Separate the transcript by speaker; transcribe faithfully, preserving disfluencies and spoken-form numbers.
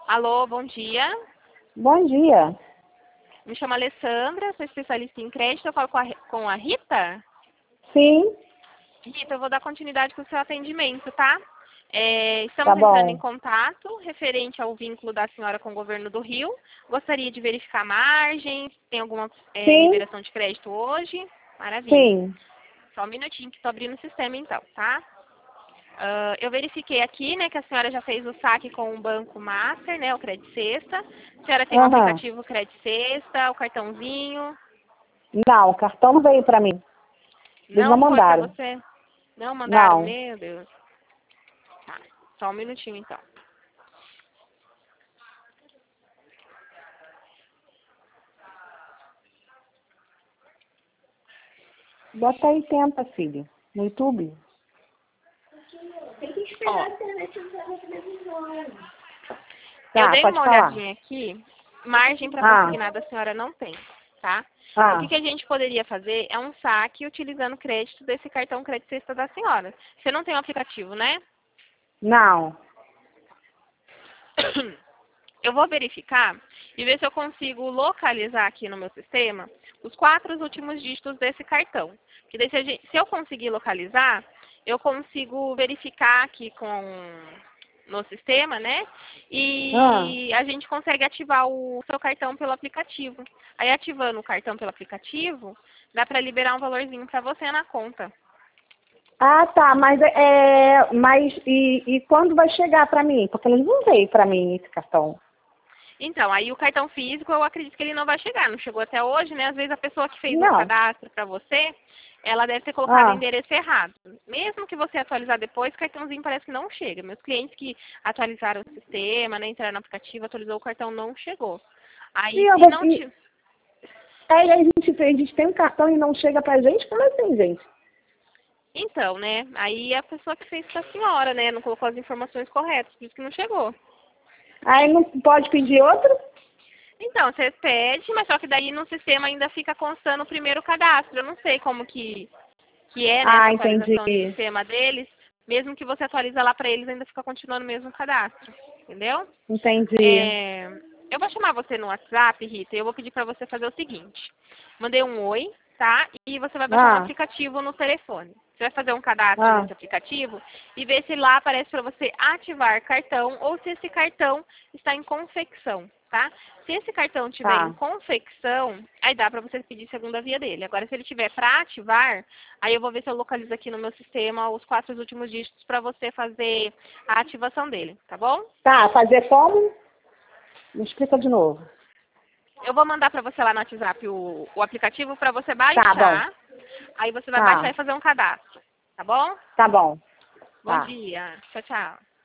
Speaker 1: Alô, bom dia.
Speaker 2: Bom dia.
Speaker 1: Me chamo Alessandra, sou especialista em crédito. Eu falo com a, com a Rita?
Speaker 2: Sim,
Speaker 1: Rita, eu vou dar continuidade com o seu atendimento, tá? É,
Speaker 2: tá
Speaker 1: estamos entrando em
Speaker 2: bom.
Speaker 1: contato referente ao vínculo da senhora com o governo do Rio. Gostaria de verificar margens, tem alguma é,
Speaker 2: Sim,
Speaker 1: liberação de crédito hoje? Maravilha.
Speaker 2: sim.
Speaker 1: Só um minutinho que estou abrindo o sistema então, tá? Ah, eu verifiquei aqui, né, que a senhora já fez o saque com o Banco Master, né, o Credit Sexta. A senhora tem o
Speaker 2: Aham.
Speaker 1: aplicativo Credit Sexta, o cartãozinho.
Speaker 2: Não, o cartão não veio pra mim. Eles não
Speaker 1: Não foi pra
Speaker 2: mandaram.
Speaker 1: você? Não mandaram?
Speaker 2: Não.
Speaker 1: Meu Deus. Tá, só um minutinho então.
Speaker 2: Bota aí tenta, filho. No YouTube.
Speaker 1: Ó, eu
Speaker 2: Tá,
Speaker 1: dei
Speaker 2: pode
Speaker 1: uma
Speaker 2: falar.
Speaker 1: olhadinha aqui, margem para
Speaker 2: Ah,
Speaker 1: consignada a senhora não tem, tá? O que,
Speaker 2: ah,
Speaker 1: que a gente poderia fazer é um saque utilizando o crédito desse cartão Credit Sexta da senhora. Você não tem o aplicativo, né?
Speaker 2: não.
Speaker 1: Eu vou verificar e ver se eu consigo localizar aqui no meu sistema os quatro últimos dígitos desse cartão. Que daí, se, a gente- se eu conseguir localizar, eu consigo verificar aqui com no sistema, né?
Speaker 2: Ah,
Speaker 1: E a gente consegue ativar o seu cartão pelo aplicativo. Aí ativando o cartão pelo aplicativo, dá para liberar um valorzinho para você na conta.
Speaker 2: ah tá, mas é. Mas e, e quando vai chegar pra mim? Porque eles não veio pra mim esse cartão.
Speaker 1: Então, aí o cartão físico, eu acredito que ele não vai chegar. Não chegou até hoje, né? Às vezes a pessoa que fez o
Speaker 2: Não.
Speaker 1: cadastro para você, ela deve ter colocado o
Speaker 2: Ah,
Speaker 1: endereço errado. Mesmo que você atualizar depois, o cartãozinho parece que não chega. Meus clientes que atualizaram o sistema, né, entraram no aplicativo, atualizou o cartão, não chegou. Aí,
Speaker 2: e eu
Speaker 1: se
Speaker 2: vou.
Speaker 1: não
Speaker 2: E,
Speaker 1: te...
Speaker 2: aí a gente, a gente tem um cartão e não chega pra gente? Como assim, gente?
Speaker 1: Então, né? Aí a pessoa que fez para a senhora, né? Não colocou as informações corretas, por isso que não chegou.
Speaker 2: Aí não pode pedir outro?
Speaker 1: Então, você pede, mas só que daí no sistema ainda fica constando o primeiro cadastro. Eu não sei como que que é
Speaker 2: Ah,
Speaker 1: nessa atualização de
Speaker 2: entendi.
Speaker 1: sistema deles, mesmo que você atualiza lá para eles, ainda fica continuando o mesmo cadastro, entendeu?
Speaker 2: Entendi.
Speaker 1: É, eu vou chamar você no WhatsApp, Rita, e eu vou pedir para você fazer o seguinte. Mandei um oi, tá? E você vai baixar um
Speaker 2: Ah,
Speaker 1: aplicativo no telefone. Você vai fazer um cadastro
Speaker 2: ah,
Speaker 1: nesse aplicativo e ver se lá aparece para você ativar cartão ou se esse cartão está em confecção, tá? Se esse cartão estiver em
Speaker 2: tá.
Speaker 1: confecção, aí dá para você pedir segunda via dele. Agora, se ele tiver para ativar, aí eu vou ver se eu localizo aqui no meu sistema os quatro últimos dígitos para você fazer a ativação dele, tá bom?
Speaker 2: Tá, fazer como? Me explica de novo.
Speaker 1: Eu vou mandar para você lá no WhatsApp o, o aplicativo para você
Speaker 2: Tá bom.
Speaker 1: baixar. Aí você vai baixar
Speaker 2: Tá,
Speaker 1: e fazer um cadastro, tá bom?
Speaker 2: tá bom.
Speaker 1: Bom
Speaker 2: Tá.
Speaker 1: dia. Tchau, tchau.